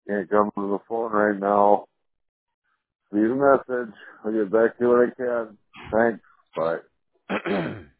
Can't come to the phone right now. Leave a message. I'll get back to you when I can. Thanks. Bye.